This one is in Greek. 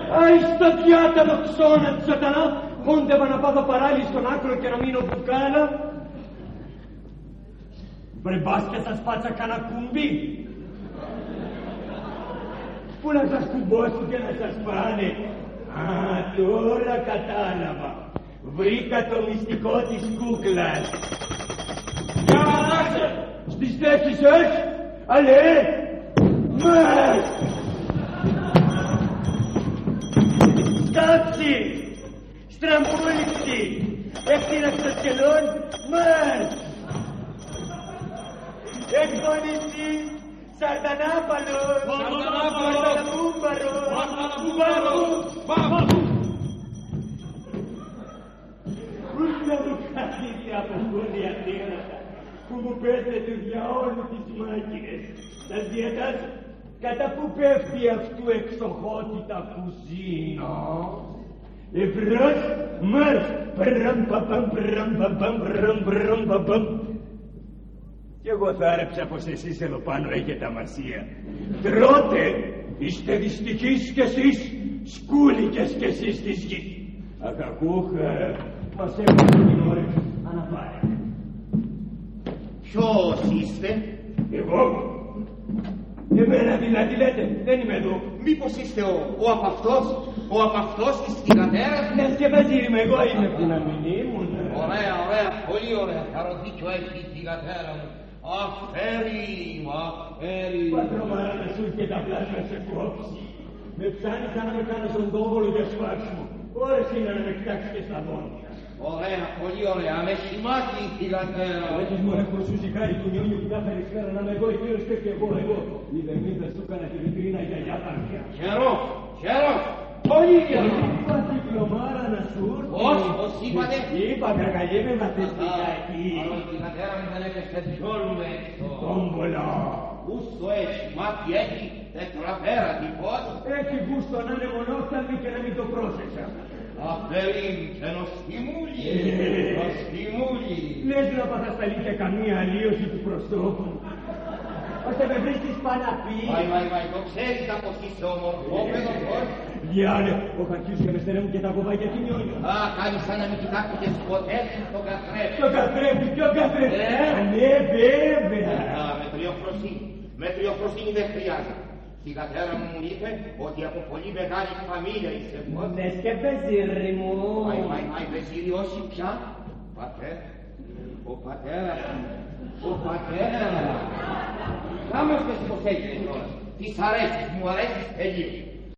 Αϊ στα διάταλο ξώνα του σατανά, χόντευα να πάθω παράλληλη στον άκρο και να μείνω μπουκάλα. Βρε μπας και σας πάτσα κανένα κουμπί. Πού να σας κουμπώσουν και να σας πάνε. Α, τώρα κατάλαβα. Βρήκα το μυστικό της κούκλας. Για αλλάξε! Στις θέσεις σας, αλέ! Μες! Στάψη! Στραμπούληξη! Έχτινα στο σκελόν, μες! Εκπονητή! Σαρτανάπαλος! Σαρταναπούμπαρος! Πούς να μου καθίσει από κούνια τέρατα που μου πέσετε για όλου τις μάκινες. Θα διατάσω κατά που πέφτει αυτού εξοχότητα κουζίνα. Ευρώς, μαρς, πραμπαμπαμπαμπαμπαμπαμπαμπαμπαμπαμπαμπαμπαμπαμπ. Κι εγώ θα άρεψα πως εσείς εδώ πάνω έχετε αμασία. Τρώτε, είστε δυστυχείς κι εσείς, σκούλικες κι εσείς της γης. Αχαχούχα, μας έβαλε την ώρα, αναπάρε. Ποιος είστε? Εγώ. Εμένα δηλαδή λέτε, δεν είμαι εδώ. Μήπως είστε ο απ' αυτός της θυγατέρας? Ναι, και βαζίρι με, εγώ είμαι που να μην ήμουν. Ωραία, πολύ ωραία. Χαροδίκιο έχει η θυγατέρα μου. Αφέρει. Πατρομάρα να σου και τα πλάσια σε κόψει. Με ψάνει σαν να με κάνω στον κόβολο για σπάξιμο. Ώρες είναι να με κοιτάξει και στα δόντια. Ωραία, πολύ ωραία. Με σημάδι η θυγατέρα. Έχεις μωρέ προσουσικάρι του νιόνιου που κάθε ρισκάρα να είμαι εγώ εκείνος και εγώ. Είδε μην θα σου έκανα τη βιτρίνα για γιάταρχια. Χαίρος. Πολύ γερό. Είπα διπλωμάρα να σου έρθει. Πώς είπατε? Είπα κακαγεύε μα θες λιγάκι. Αλλά η θυγατέρα μου δεν έπεσε διόλου έξω. Τόμπολα. Γούστο έχει, μάτι έχει, τετραπέρα τυπώς. Έχει γούστο να είναι μονόφθαλμη και να μην το πρόσεξα. Αφέρει και νοστιμούλη. Λες να παθασταλεί και καμία αλλίωση του προσώπου. Ώστε με βρίσκεις παναπή. Βαϊ, το ξέρεις να πως είσαι ομορφόπεδος. Διάλε, ο χαρτιούς και με στερεύουν και τα κοβάκια τι νιώνει. Α, κάνεις σαν να μην κοιτάξεις ποτέ στον καθρέφτη. Το καθρέφτη, ποιο καθρέφτη. Ναι, βέβαια. Με τριοφροσύνη δεν χρειάζεται. Η θυγατέρα μου είπε ότι από πολύ μεγάλη φαμίλια είσαι πως. Λες και βεζίρι μου. Βαϊ, βεζίρι όχι πια. Ο πατέρας μου. Κάμος και πως έγινε τώρα. Της αρέσεις, μου αρέσεις τελείως.